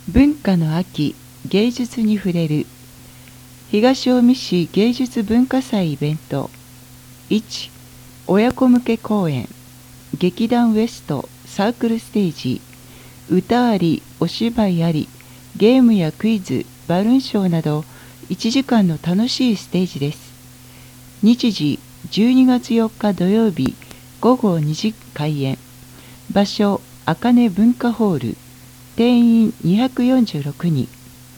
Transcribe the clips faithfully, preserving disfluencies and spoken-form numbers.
文化の秋、芸術に触れる。東近江市芸術文化祭イベント。いち、親子向け公演。劇団ウエストサークルステージ。歌あり、お芝居あり、ゲームやクイズ、バルーンショーなどいちじかんの楽しいステージです。日時じゅうにがつよっか土曜日ごごにじ開演。場所あかね文化ホール。定員にひゃくよんじゅうろくにん。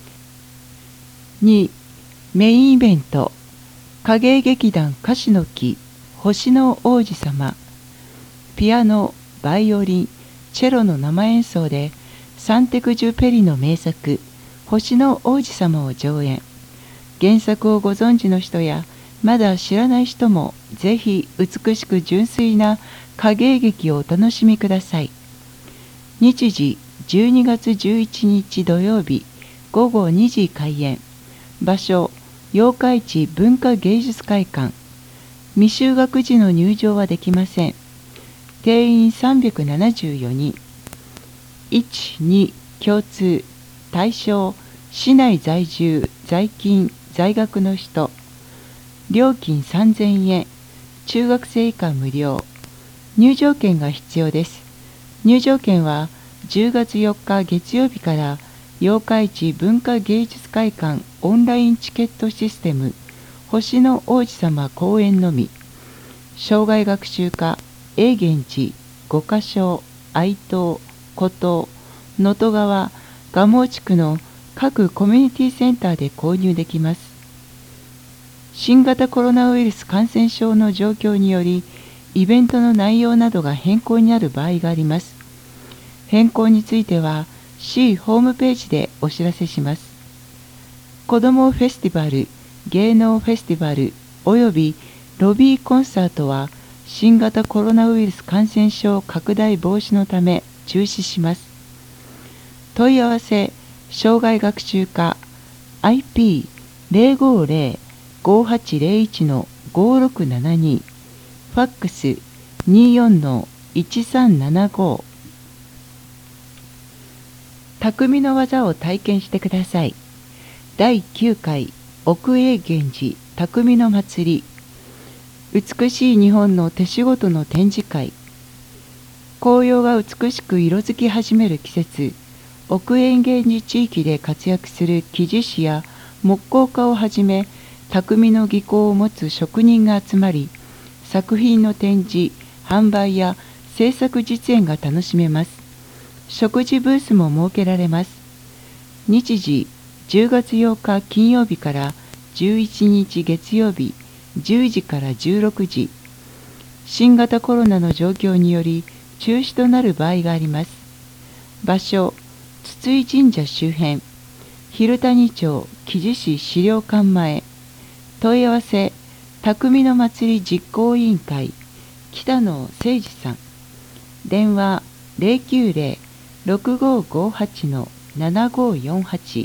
に、メインイベント。影絵劇団樫の木星の王子様。ピアノ、バイオリン、チェロの生演奏でサンテクジュペリの名作星の王子様を上演。原作をご存知の人やまだ知らない人もぜひ美しく純粋な影絵劇をお楽しみください。日時じゅうにがつじゅういちにち土曜日ごごにじ開演。場所八日市文化芸術会館。未就学児の入場はできません。定員さんびゃくななじゅうよにん。いち、に共通。対象市内在住、在勤、在学の人。料金さんぜんえん。中学生以下無料。入場券が必要です。入場券はじゅうがつよっか月曜日から八日市文化芸術会館オンラインチケットシステム星の王子様公演のみ。生涯学習科永源寺、五箇所、愛東、古東、能登川、蒲生地区の各コミュニティセンターで購入できます。新型コロナウイルス感染症の状況によりイベントの内容などが変更になる場合があります。変更については市ホームページでお知らせします。子どもフェスティバル、芸能フェスティバルおよびロビーコンサートは新型コロナウイルス感染症拡大防止のため中止します。問い合わせ生涯学習課 アイピーゼロごゼロ ごはちゼロいち ごろくななに ファックス にじゅうよん いちさんななご。匠の技を体験してください。だいきゅうかい奥永源寺匠の祭り。美しい日本の手仕事の展示会。紅葉が美しく色づき始める季節、奥永源寺地域で活躍する木地師や木工家をはじめ匠の技巧を持つ職人が集まり、作品の展示、販売や制作実演が楽しめます。食事ブースも設けられます。日時じゅうがつようか金曜日からじゅういちにち月曜日じゅうじからじゅうろくじ。新型コロナの状況により中止となる場合があります。場所筒井神社周辺、蛭谷町木地市資料館前。問い合わせ匠の祭り実行委員会北野誠二さん。電話ゼロきゅうゼロ ろくごごはち ななごよんはち。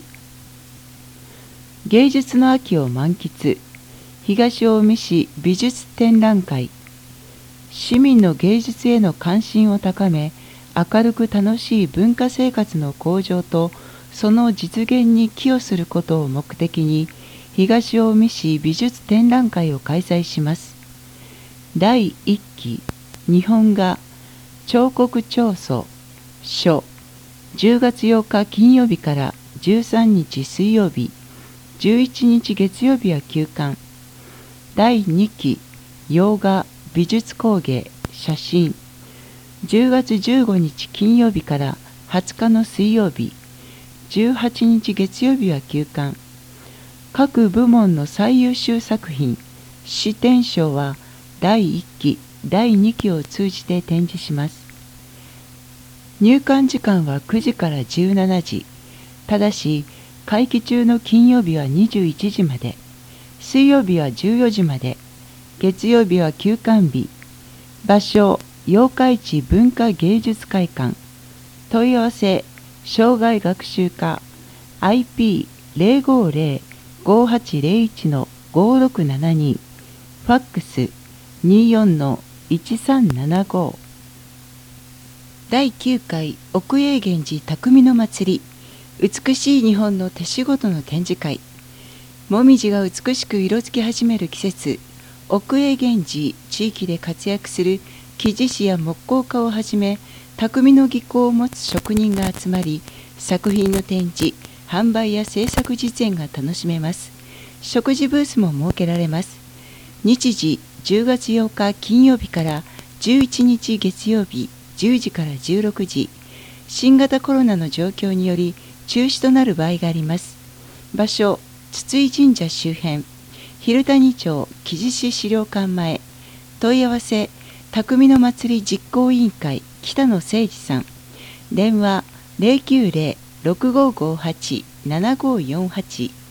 芸術の秋を満喫。東近江市美術展覧会。市民の芸術への関心を高め、明るく楽しい文化生活の向上とその実現に寄与することを目的に東近江市美術展覧会を開催します。だいいっき日本画彫刻彫塑書。じゅうがつようか金曜日からじゅうさんにち水曜日、じゅういちにち月曜日は休館。だいにき洋画美術工芸写真。じゅうがつじゅうごにち金曜日からはつかの水曜日、じゅうはちにち月曜日は休館。各部門の最優秀作品市展賞はだいいっきだいにきを通じて展示します。入館時間はくじからじゅうしちじ。ただし会期中の金曜日はにじゅういちじまで、水曜日はじゅうよじまで、月曜日は休館日。場所八日市文化芸術会館。問い合わせ生涯学習課 アイピーゼロごゼロ ごはちゼロいち ごろくななに ファックス にじゅうよん いちさんななご。だいきゅうかい奥永源寺匠の祭り。 美しい日本の手仕事の展示会。もみじが美しく色づき始める季節、奥永源氏地域で活躍する木地師や木工家をはじめ、匠の技巧を持つ職人が集まり、作品の展示、販売や制作実演が楽しめます。食事ブースも設けられます。日時じゅうがつようか金曜日からじゅういちにち月曜日じゅうじからじゅうろくじ。新型コロナの状況により中止となる場合があります。場所、筒井神社周辺、蛭谷町木地師資料館前。問い合わせ、匠の祭り実行委員会北野誠二さん。電話ゼロきゅうゼロ ろくごーごーはち ななごーよんはち。